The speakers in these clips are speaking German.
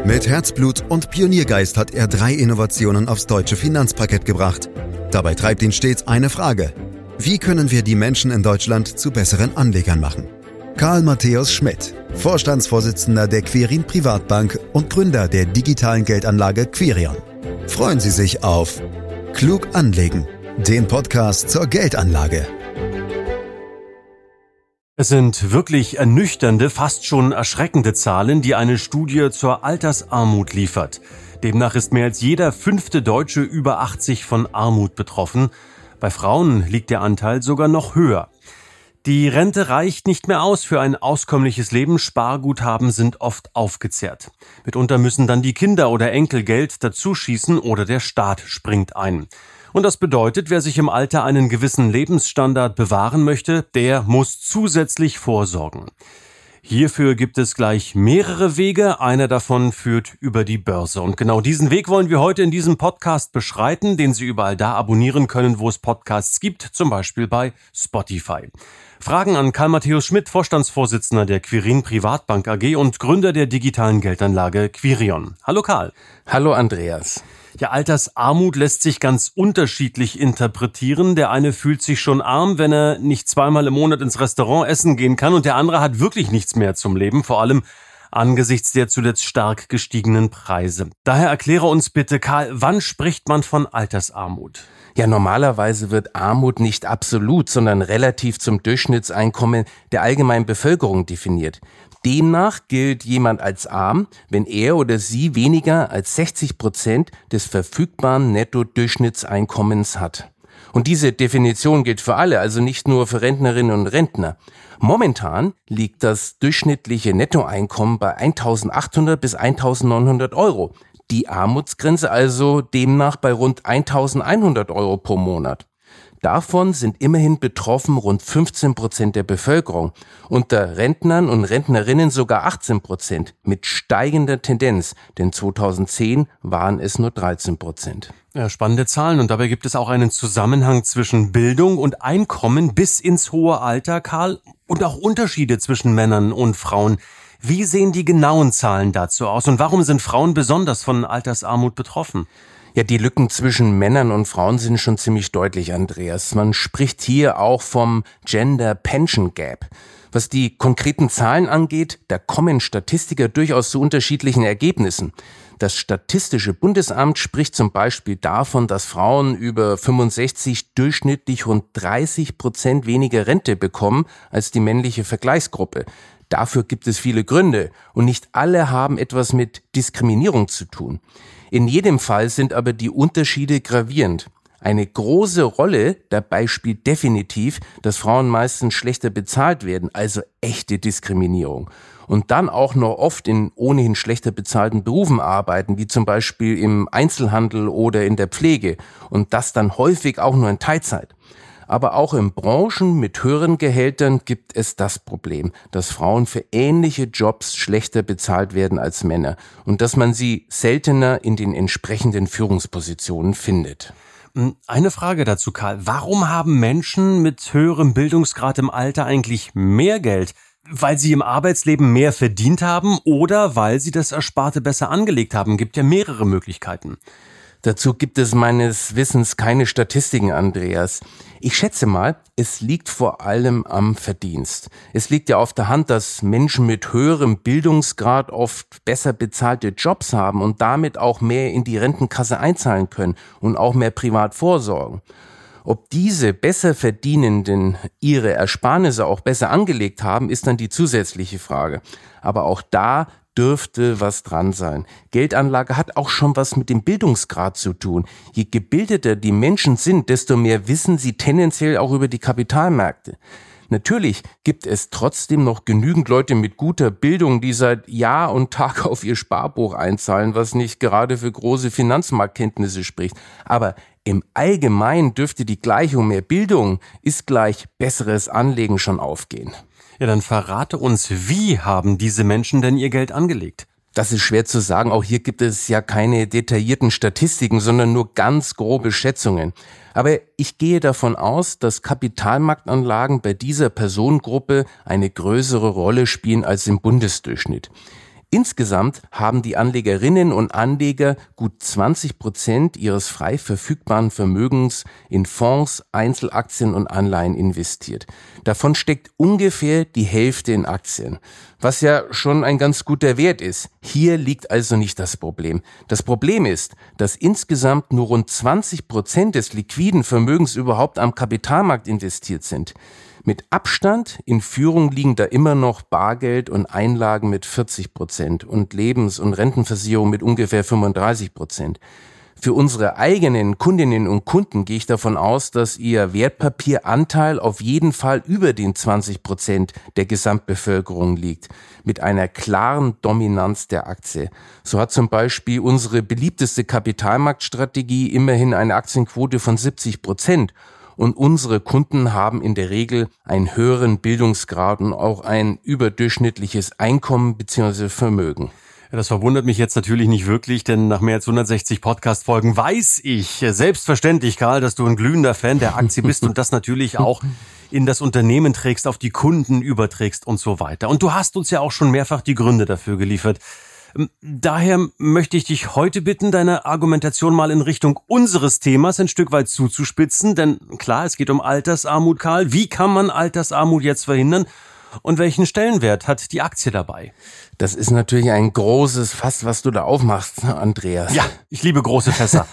Mit Herzblut und Pioniergeist hat er 3 Innovationen aufs deutsche Finanzparkett gebracht. Dabei treibt ihn stets eine Frage: Wie können wir die Menschen in Deutschland zu besseren Anlegern machen? Karl Matthäus Schmidt, Vorstandsvorsitzender der Quirin Privatbank und Gründer der digitalen Geldanlage Quirion. Freuen Sie sich auf Klug anlegen, den Podcast zur Geldanlage. Es sind wirklich ernüchternde, fast schon erschreckende Zahlen, die eine Studie zur Altersarmut liefert. Demnach ist mehr als jeder 5. Deutsche über 80 von Armut betroffen. Bei Frauen liegt der Anteil sogar noch höher. Die Rente reicht nicht mehr aus für ein auskömmliches Leben, Sparguthaben sind oft aufgezehrt. Mitunter müssen dann die Kinder oder Enkel Geld dazuschießen oder der Staat springt ein. Und das bedeutet, wer sich im Alter einen gewissen Lebensstandard bewahren möchte, der muss zusätzlich vorsorgen. Hierfür gibt es gleich mehrere Wege, einer davon führt über die Börse. Und genau diesen Weg wollen wir heute in diesem Podcast beschreiten, den Sie überall da abonnieren können, wo es Podcasts gibt, zum Beispiel bei Spotify. Fragen an Karl Matthäus Schmidt, Vorstandsvorsitzender der Quirin Privatbank AG und Gründer der digitalen Geldanlage Quirion. Hallo Karl. Hallo Andreas. Ja, Altersarmut lässt sich ganz unterschiedlich interpretieren. Der eine fühlt sich schon arm, wenn er nicht 2-mal im Monat ins Restaurant essen gehen kann, und der andere hat wirklich nichts mehr zum Leben, vor allem angesichts der zuletzt stark gestiegenen Preise. Daher erkläre uns bitte, Karl, wann spricht man von Altersarmut? Ja, normalerweise wird Armut nicht absolut, sondern relativ zum Durchschnittseinkommen der allgemeinen Bevölkerung definiert. Demnach gilt jemand als arm, wenn er oder sie weniger als 60% des verfügbaren Netto-Durchschnittseinkommens hat. Und diese Definition gilt für alle, also nicht nur für Rentnerinnen und Rentner. Momentan liegt das durchschnittliche Nettoeinkommen bei 1.800 bis 1.900 Euro. Die Armutsgrenze also demnach bei rund 1.100 Euro pro Monat. Davon sind immerhin betroffen rund 15% der Bevölkerung, unter Rentnern und Rentnerinnen sogar 18%, mit steigender Tendenz, denn 2010 waren es nur 13%. Ja, spannende Zahlen, und dabei gibt es auch einen Zusammenhang zwischen Bildung und Einkommen bis ins hohe Alter, Karl, und auch Unterschiede zwischen Männern und Frauen. Wie sehen die genauen Zahlen dazu aus und warum sind Frauen besonders von Altersarmut betroffen? Ja, die Lücken zwischen Männern und Frauen sind schon ziemlich deutlich, Andreas. Man spricht hier auch vom Gender Pension Gap. Was die konkreten Zahlen angeht, da kommen Statistiker durchaus zu unterschiedlichen Ergebnissen. Das Statistische Bundesamt spricht zum Beispiel davon, dass Frauen über 65 durchschnittlich rund 30% weniger Rente bekommen als die männliche Vergleichsgruppe. Dafür gibt es viele Gründe und nicht alle haben etwas mit Diskriminierung zu tun. In jedem Fall sind aber die Unterschiede gravierend. Eine große Rolle dabei spielt definitiv, dass Frauen meistens schlechter bezahlt werden, also echte Diskriminierung. Und dann auch noch oft in ohnehin schlechter bezahlten Berufen arbeiten, wie zum Beispiel im Einzelhandel oder in der Pflege. Und das dann häufig auch nur in Teilzeit. Aber auch in Branchen mit höheren Gehältern gibt es das Problem, dass Frauen für ähnliche Jobs schlechter bezahlt werden als Männer und dass man sie seltener in den entsprechenden Führungspositionen findet. Eine Frage dazu, Karl. Warum haben Menschen mit höherem Bildungsgrad im Alter eigentlich mehr Geld? Weil sie im Arbeitsleben mehr verdient haben oder weil sie das Ersparte besser angelegt haben? Gibt ja mehrere Möglichkeiten. Dazu gibt es meines Wissens keine Statistiken, Andreas. Ich schätze mal, es liegt vor allem am Verdienst. Es liegt ja auf der Hand, dass Menschen mit höherem Bildungsgrad oft besser bezahlte Jobs haben und damit auch mehr in die Rentenkasse einzahlen können und auch mehr privat vorsorgen. Ob diese besser Verdienenden ihre Ersparnisse auch besser angelegt haben, ist dann die zusätzliche Frage. Aber auch da dürfte was dran sein. Geldanlage hat auch schon was mit dem Bildungsgrad zu tun. Je gebildeter die Menschen sind, desto mehr wissen sie tendenziell auch über die Kapitalmärkte. Natürlich gibt es trotzdem noch genügend Leute mit guter Bildung, die seit Jahr und Tag auf ihr Sparbuch einzahlen, was nicht gerade für große Finanzmarktkenntnisse spricht. Aber im Allgemeinen dürfte die Gleichung mehr Bildung ist gleich besseres Anlegen schon aufgehen. Ja, dann verrate uns, wie haben diese Menschen denn ihr Geld angelegt? Das ist schwer zu sagen. Auch hier gibt es ja keine detaillierten Statistiken, sondern nur ganz grobe Schätzungen. Aber ich gehe davon aus, dass Kapitalmarktanlagen bei dieser Personengruppe eine größere Rolle spielen als im Bundesdurchschnitt. Insgesamt haben die Anlegerinnen und Anleger gut 20% ihres frei verfügbaren Vermögens in Fonds, Einzelaktien und Anleihen investiert. Davon steckt ungefähr die Hälfte in Aktien, was ja schon ein ganz guter Wert ist. Hier liegt also nicht das Problem. Das Problem ist, dass insgesamt nur rund 20% des liquiden Vermögens überhaupt am Kapitalmarkt investiert sind. Mit Abstand in Führung liegen da immer noch Bargeld und Einlagen mit 40% und Lebens- und Rentenversicherung mit ungefähr 35%. Für unsere eigenen Kundinnen und Kunden gehe ich davon aus, dass ihr Wertpapieranteil auf jeden Fall über den 20% der Gesamtbevölkerung liegt, mit einer klaren Dominanz der Aktie. So hat zum Beispiel unsere beliebteste Kapitalmarktstrategie immerhin eine Aktienquote von 70%. Und unsere Kunden haben in der Regel einen höheren Bildungsgrad und auch ein überdurchschnittliches Einkommen bzw. Vermögen. Ja, das verwundert mich jetzt natürlich nicht wirklich, denn nach mehr als 160 Podcast-Folgen weiß ich selbstverständlich, Karl, dass du ein glühender Fan der Aktie bist und das natürlich auch in das Unternehmen trägst, auf die Kunden überträgst und so weiter. Und du hast uns ja auch schon mehrfach die Gründe dafür geliefert. Daher möchte ich dich heute bitten, deine Argumentation mal in Richtung unseres Themas ein Stück weit zuzuspitzen. Denn klar, es geht um Altersarmut, Karl. Wie kann man Altersarmut jetzt verhindern? Und welchen Stellenwert hat die Aktie dabei? Das ist natürlich ein großes Fass, was du da aufmachst, Andreas. Ja, ich liebe große Fässer.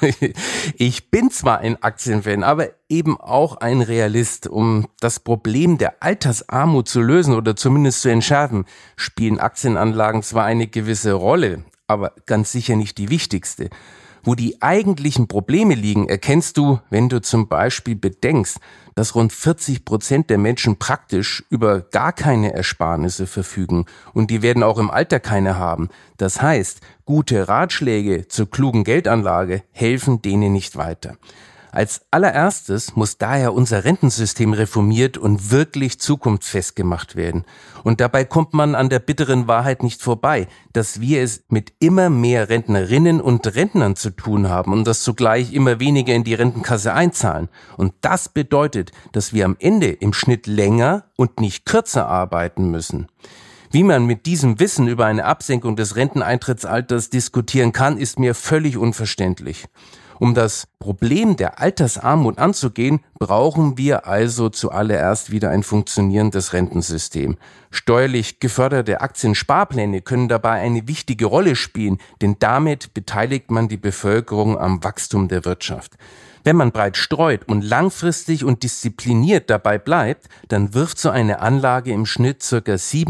Ich bin zwar ein Aktienfan, aber eben auch ein Realist. Um das Problem der Altersarmut zu lösen oder zumindest zu entschärfen, spielen Aktienanlagen zwar eine gewisse Rolle, aber ganz sicher nicht die wichtigste. Wo die eigentlichen Probleme liegen, erkennst du, wenn du zum Beispiel bedenkst, dass rund 40% der Menschen praktisch über gar keine Ersparnisse verfügen und die werden auch im Alter keine haben. Das heißt, gute Ratschläge zur klugen Geldanlage helfen denen nicht weiter. Als allererstes muss daher unser Rentensystem reformiert und wirklich zukunftsfest gemacht werden. Und dabei kommt man an der bitteren Wahrheit nicht vorbei, dass wir es mit immer mehr Rentnerinnen und Rentnern zu tun haben und dass zugleich immer weniger in die Rentenkasse einzahlen. Und das bedeutet, dass wir am Ende im Schnitt länger und nicht kürzer arbeiten müssen. Wie man mit diesem Wissen über eine Absenkung des Renteneintrittsalters diskutieren kann, ist mir völlig unverständlich. Um das Problem der Altersarmut anzugehen, brauchen wir also zuallererst wieder ein funktionierendes Rentensystem. Steuerlich geförderte Aktiensparpläne können dabei eine wichtige Rolle spielen, denn damit beteiligt man die Bevölkerung am Wachstum der Wirtschaft. Wenn man breit streut und langfristig und diszipliniert dabei bleibt, dann wirft so eine Anlage im Schnitt ca.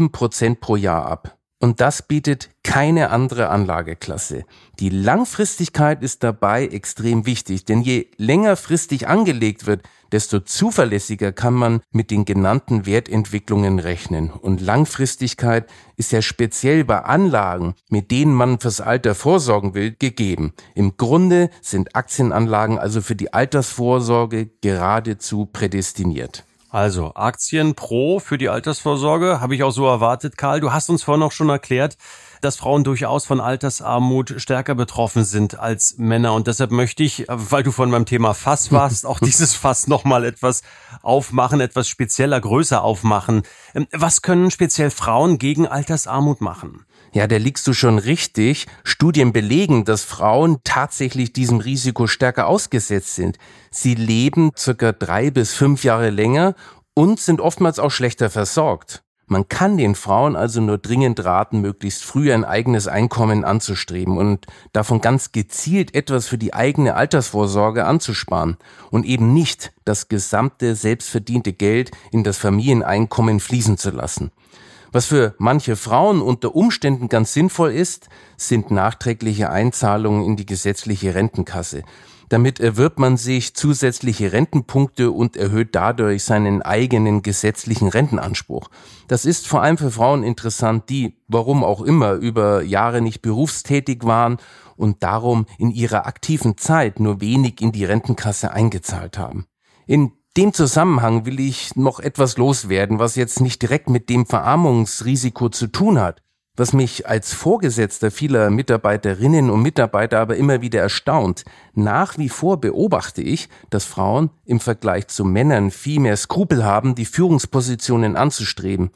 7% pro Jahr ab. Und das bietet keine andere Anlageklasse. Die Langfristigkeit ist dabei extrem wichtig, denn je längerfristig angelegt wird, desto zuverlässiger kann man mit den genannten Wertentwicklungen rechnen. Und Langfristigkeit ist ja speziell bei Anlagen, mit denen man fürs Alter vorsorgen will, gegeben. Im Grunde sind Aktienanlagen also für die Altersvorsorge geradezu prädestiniert. Also Aktien pro für die Altersvorsorge, habe ich auch so erwartet, Karl. Du hast uns vorhin auch schon erklärt, dass Frauen durchaus von Altersarmut stärker betroffen sind als Männer. Und deshalb möchte ich, weil du von meinem Thema Fass warst, auch dieses Fass nochmal etwas aufmachen, etwas spezieller, größer aufmachen. Was können speziell Frauen gegen Altersarmut machen? Ja, da liegst du schon richtig. Studien belegen, dass Frauen tatsächlich diesem Risiko stärker ausgesetzt sind. Sie leben ca. 3 bis 5 Jahre länger und sind oftmals auch schlechter versorgt. Man kann den Frauen also nur dringend raten, möglichst früh ein eigenes Einkommen anzustreben und davon ganz gezielt etwas für die eigene Altersvorsorge anzusparen und eben nicht das gesamte selbstverdiente Geld in das Familieneinkommen fließen zu lassen. Was für manche Frauen unter Umständen ganz sinnvoll ist, sind nachträgliche Einzahlungen in die gesetzliche Rentenkasse. Damit erwirbt man sich zusätzliche Rentenpunkte und erhöht dadurch seinen eigenen gesetzlichen Rentenanspruch. Das ist vor allem für Frauen interessant, die, warum auch immer, über Jahre nicht berufstätig waren und darum in ihrer aktiven Zeit nur wenig in die Rentenkasse eingezahlt haben. In dem Zusammenhang will ich noch etwas loswerden, was jetzt nicht direkt mit dem Verarmungsrisiko zu tun hat. Was mich als Vorgesetzter vieler Mitarbeiterinnen und Mitarbeiter aber immer wieder erstaunt. Nach wie vor beobachte ich, dass Frauen im Vergleich zu Männern viel mehr Skrupel haben, die Führungspositionen anzustreben.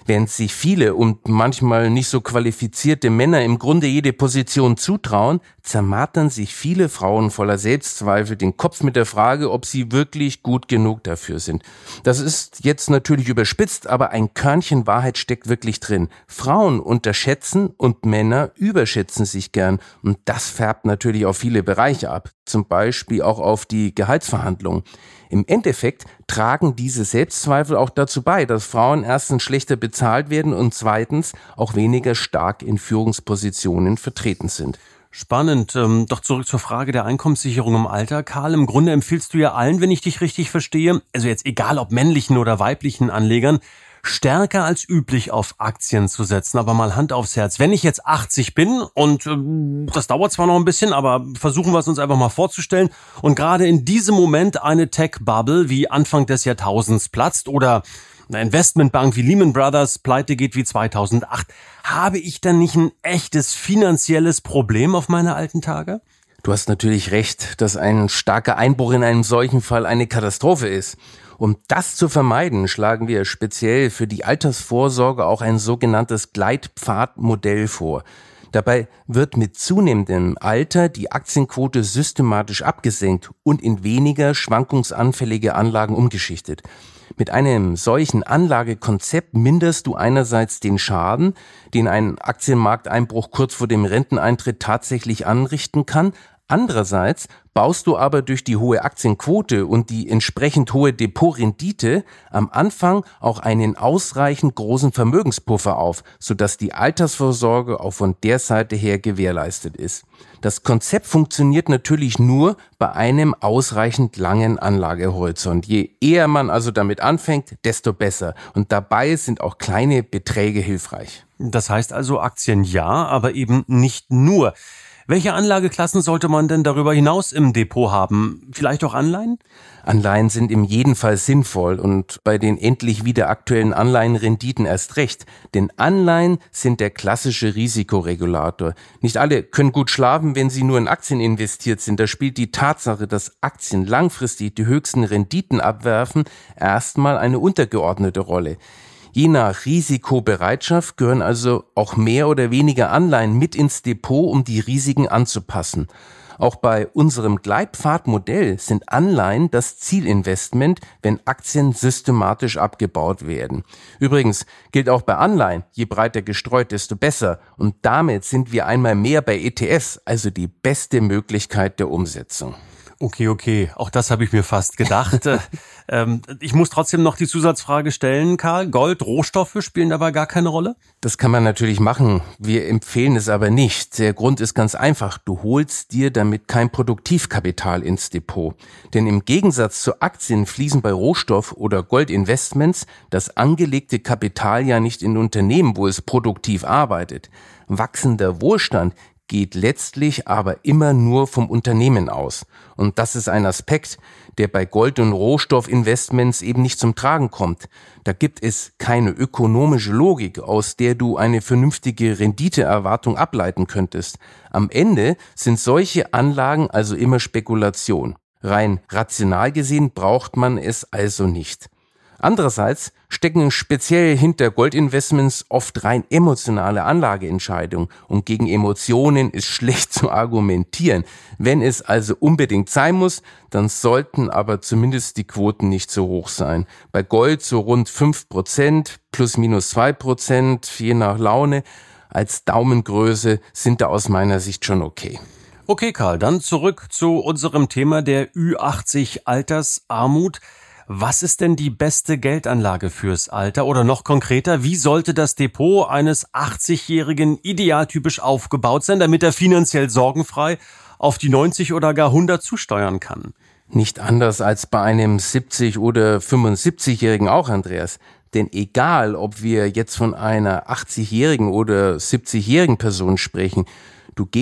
Während sich viele und manchmal nicht so qualifizierte Männer im Grunde jede Position zutrauen, zermartern sich viele Frauen voller Selbstzweifel den Kopf mit der Frage, ob sie wirklich gut genug dafür sind. Das ist jetzt natürlich überspitzt, aber ein Körnchen Wahrheit steckt wirklich drin. Frauen unterschätzen und Männer überschätzen sich gern. Und das färbt natürlich auf viele Bereiche ab, zum Beispiel auch auf die Gehaltsverhandlungen. Im Endeffekt tragen diese Selbstzweifel auch dazu bei, dass Frauen erstens schlechter bezahlt werden und zweitens auch weniger stark in Führungspositionen vertreten sind. Spannend. Doch zurück zur Frage der Einkommenssicherung im Alter. Karl, im Grunde empfiehlst du ja allen, wenn ich dich richtig verstehe, also jetzt egal ob männlichen oder weiblichen Anlegern, stärker als üblich auf Aktien zu setzen. Aber mal Hand aufs Herz. Wenn ich jetzt 80 bin und das dauert zwar noch ein bisschen, aber versuchen wir es uns einfach mal vorzustellen und gerade in diesem Moment eine Tech-Bubble wie Anfang des Jahrtausends platzt oder eine Investmentbank wie Lehman Brothers pleite geht wie 2008, habe ich dann nicht ein echtes finanzielles Problem auf meine alten Tage? Du hast natürlich recht, dass ein starker Einbruch in einem solchen Fall eine Katastrophe ist. Um das zu vermeiden, schlagen wir speziell für die Altersvorsorge auch ein sogenanntes Gleitpfadmodell vor. Dabei wird mit zunehmendem Alter die Aktienquote systematisch abgesenkt und in weniger schwankungsanfällige Anlagen umgeschichtet. Mit einem solchen Anlagekonzept minderst du einerseits den Schaden, den ein Aktienmarkteinbruch kurz vor dem Renteneintritt tatsächlich anrichten kann. Andererseits baust du aber durch die hohe Aktienquote und die entsprechend hohe Depotrendite am Anfang auch einen ausreichend großen Vermögenspuffer auf, sodass die Altersvorsorge auch von der Seite her gewährleistet ist. Das Konzept funktioniert natürlich nur bei einem ausreichend langen Anlagehorizont. Je eher man also damit anfängt, desto besser. Und dabei sind auch kleine Beträge hilfreich. Das heißt also Aktien ja, aber eben nicht nur. Welche Anlageklassen sollte man denn darüber hinaus im Depot haben? Vielleicht auch Anleihen? Anleihen sind in jedem Fall sinnvoll und bei den endlich wieder aktuellen Anleihenrenditen erst recht. Denn Anleihen sind der klassische Risikoregulator. Nicht alle können gut schlafen, wenn sie nur in Aktien investiert sind. Da spielt die Tatsache, dass Aktien langfristig die höchsten Renditen abwerfen, erstmal eine untergeordnete Rolle. Je nach Risikobereitschaft gehören also auch mehr oder weniger Anleihen mit ins Depot, um die Risiken anzupassen. Auch bei unserem Gleitpfadmodell sind Anleihen das Zielinvestment, wenn Aktien systematisch abgebaut werden. Übrigens gilt auch bei Anleihen, je breiter gestreut, desto besser. Und damit sind wir einmal mehr bei ETFs, also die beste Möglichkeit der Umsetzung. Okay, auch das habe ich mir fast gedacht. Ich muss trotzdem noch die Zusatzfrage stellen, Karl. Gold, Rohstoffe spielen dabei gar keine Rolle? Das kann man natürlich machen. Wir empfehlen es aber nicht. Der Grund ist ganz einfach. Du holst dir damit kein Produktivkapital ins Depot. Denn im Gegensatz zu Aktien fließen bei Rohstoff- oder Goldinvestments das angelegte Kapital ja nicht in Unternehmen, wo es produktiv arbeitet. Wachsender Wohlstand geht letztlich aber immer nur vom Unternehmen aus. Und das ist ein Aspekt, der bei Gold- und Rohstoffinvestments eben nicht zum Tragen kommt. Da gibt es keine ökonomische Logik, aus der du eine vernünftige Renditeerwartung ableiten könntest. Am Ende sind solche Anlagen also immer Spekulation. Rein rational gesehen braucht man es also nicht. Andererseits stecken speziell hinter Goldinvestments oft rein emotionale Anlageentscheidungen und gegen Emotionen ist schlecht zu argumentieren. Wenn es also unbedingt sein muss, dann sollten aber zumindest die Quoten nicht so hoch sein. Bei Gold so rund 5%, plus minus 2%, je nach Laune. Als Daumengröße sind da aus meiner Sicht schon okay. Okay, Karl, dann zurück zu unserem Thema der Ü80 Altersarmut. Was ist denn die beste Geldanlage fürs Alter? Oder noch konkreter, wie sollte das Depot eines 80-Jährigen idealtypisch aufgebaut sein, damit er finanziell sorgenfrei auf die 90 oder gar 100 zusteuern kann? Nicht anders als bei einem 70- oder 75-Jährigen auch, Andreas. Denn egal, ob wir jetzt von einer 80-jährigen oder 70-jährigen Person sprechen, du gehst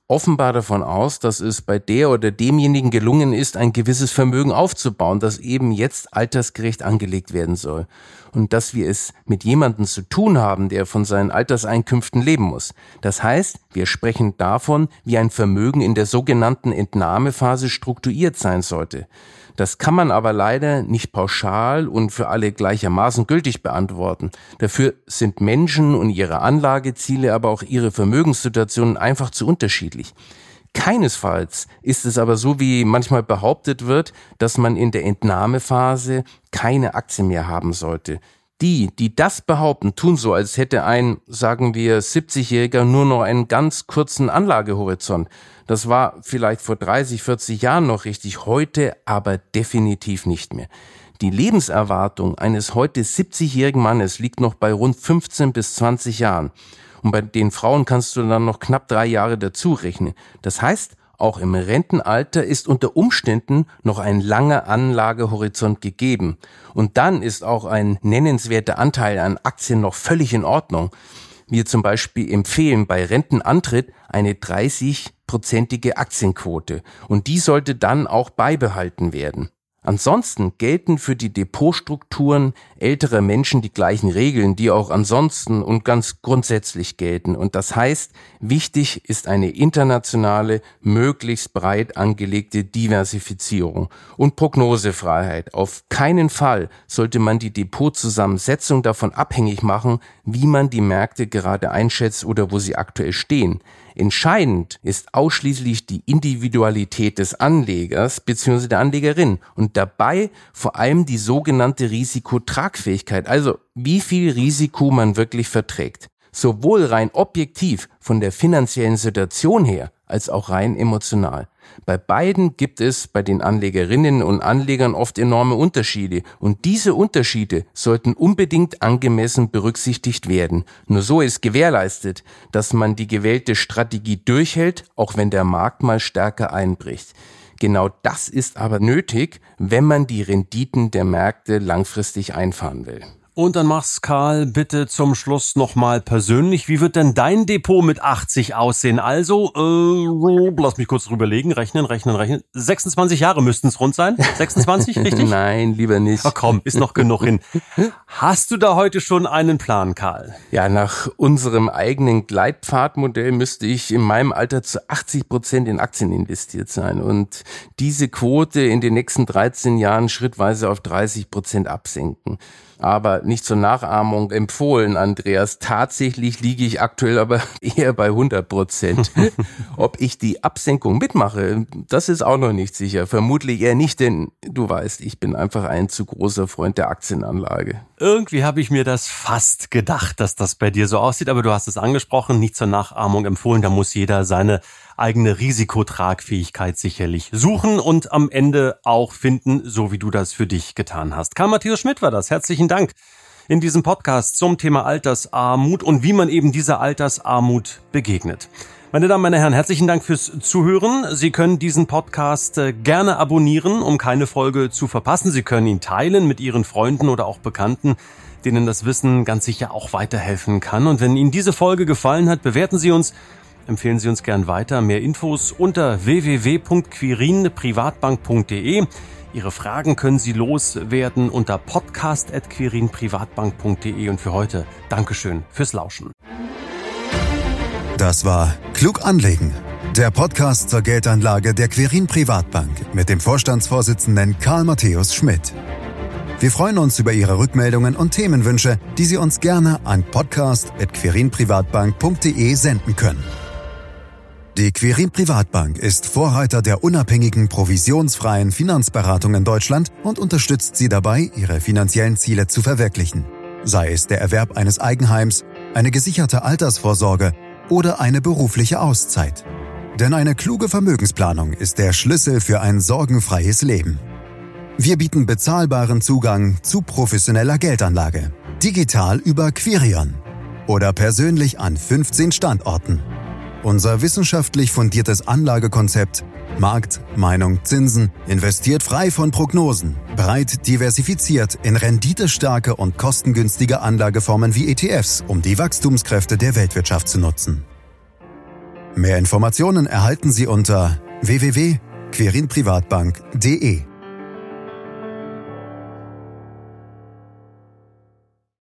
offenbar davon aus, dass es bei der oder demjenigen gelungen ist, ein gewisses Vermögen aufzubauen, das eben jetzt altersgerecht angelegt werden soll. Und dass wir es mit jemandem zu tun haben, der von seinen Alterseinkünften leben muss. Das heißt, wir sprechen davon, wie ein Vermögen in der sogenannten Entnahmephase strukturiert sein sollte. Das kann man aber leider nicht pauschal und für alle gleichermaßen gültig beantworten. Dafür sind Menschen und ihre Anlageziele, aber auch ihre Vermögenssituationen einfach zu unterschiedlich. Keinesfalls ist es aber so, wie manchmal behauptet wird, dass man in der Entnahmephase keine Aktien mehr haben sollte. Die das behaupten, tun so, als hätte ein, sagen wir, 70-Jähriger nur noch einen ganz kurzen Anlagehorizont. Das war vielleicht vor 30, 40 Jahren noch richtig, heute aber definitiv nicht mehr. Die Lebenserwartung eines heute 70-jährigen Mannes liegt noch bei rund 15 bis 20 Jahren. Und bei den Frauen kannst du dann noch knapp 3 Jahre dazu rechnen. Das heißt, auch im Rentenalter ist unter Umständen noch ein langer Anlagehorizont gegeben. Und dann ist auch ein nennenswerter Anteil an Aktien noch völlig in Ordnung. Wir zum Beispiel empfehlen bei Rentenantritt eine 30-prozentige Aktienquote. Und die sollte dann auch beibehalten werden. Ansonsten gelten für die Depotstrukturen älterer Menschen die gleichen Regeln, die auch ansonsten und ganz grundsätzlich gelten. Und das heißt, wichtig ist eine internationale, möglichst breit angelegte Diversifizierung und Prognosefreiheit. Auf keinen Fall sollte man die Depotzusammensetzung davon abhängig machen, wie man die Märkte gerade einschätzt oder wo sie aktuell stehen. Entscheidend ist ausschließlich die Individualität des Anlegers bzw. der Anlegerin und dabei vor allem die sogenannte Risikotragfähigkeit, also wie viel Risiko man wirklich verträgt. Sowohl rein objektiv von der finanziellen Situation her, als auch rein emotional. Bei beiden gibt es bei den Anlegerinnen und Anlegern oft enorme Unterschiede und diese Unterschiede sollten unbedingt angemessen berücksichtigt werden. Nur so ist gewährleistet, dass man die gewählte Strategie durchhält, auch wenn der Markt mal stärker einbricht. Genau das ist aber nötig, wenn man die Renditen der Märkte langfristig einfahren will. Und dann mach's, Karl, bitte zum Schluss nochmal persönlich. Wie wird denn dein Depot mit 80 aussehen? Also, lass mich kurz drüber legen. Rechnen. 26 Jahre müssten es rund sein. 26, richtig? Nein, lieber nicht. Ach komm, ist noch genug hin. Hast du da heute schon einen Plan, Karl? Ja, nach unserem eigenen Gleitpfadmodell müsste ich in meinem Alter zu 80% in Aktien investiert sein und diese Quote in den nächsten 13 Jahren schrittweise auf 30% absenken. Aber nicht zur Nachahmung empfohlen, Andreas. Tatsächlich liege ich aktuell aber eher bei 100%. Ob ich die Absenkung mitmache, das ist auch noch nicht sicher. Vermutlich eher nicht, denn du weißt, ich bin einfach ein zu großer Freund der Aktienanlage. Irgendwie habe ich mir das fast gedacht, dass das bei dir so aussieht, aber du hast es angesprochen, nicht zur Nachahmung empfohlen. Da muss jeder seine eigene Risikotragfähigkeit sicherlich suchen und am Ende auch finden, so wie du das für dich getan hast. Karl Matthäus Schmidt war das. Herzlichen Dank in diesem Podcast zum Thema Altersarmut und wie man eben dieser Altersarmut begegnet. Meine Damen, meine Herren, herzlichen Dank fürs Zuhören. Sie können diesen Podcast gerne abonnieren, um keine Folge zu verpassen. Sie können ihn teilen mit Ihren Freunden oder auch Bekannten, denen das Wissen ganz sicher auch weiterhelfen kann. Und wenn Ihnen diese Folge gefallen hat, bewerten Sie uns, empfehlen Sie uns gern weiter. Mehr Infos unter www.quirinprivatbank.de. Ihre Fragen können Sie loswerden unter podcast@quirinprivatbank.de. Und für heute Dankeschön fürs Lauschen. Das war Klug anlegen, der Podcast zur Geldanlage der Quirin Privatbank mit dem Vorstandsvorsitzenden Karl Matthäus Schmidt. Wir freuen uns über Ihre Rückmeldungen und Themenwünsche, die Sie uns gerne an podcast@quirinprivatbank.de senden können. Die Quirin Privatbank ist Vorreiter der unabhängigen, provisionsfreien Finanzberatung in Deutschland und unterstützt Sie dabei, Ihre finanziellen Ziele zu verwirklichen. Sei es der Erwerb eines Eigenheims, eine gesicherte Altersvorsorge oder eine berufliche Auszeit. Denn eine kluge Vermögensplanung ist der Schlüssel für ein sorgenfreies Leben. Wir bieten bezahlbaren Zugang zu professioneller Geldanlage. Digital über Quirion oder persönlich an 15 Standorten. Unser wissenschaftlich fundiertes Anlagekonzept Markt, Meinung, Zinsen investiert frei von Prognosen, breit diversifiziert in renditestarke und kostengünstige Anlageformen wie ETFs, um die Wachstumskräfte der Weltwirtschaft zu nutzen. Mehr Informationen erhalten Sie unter www.quirinprivatbank.de.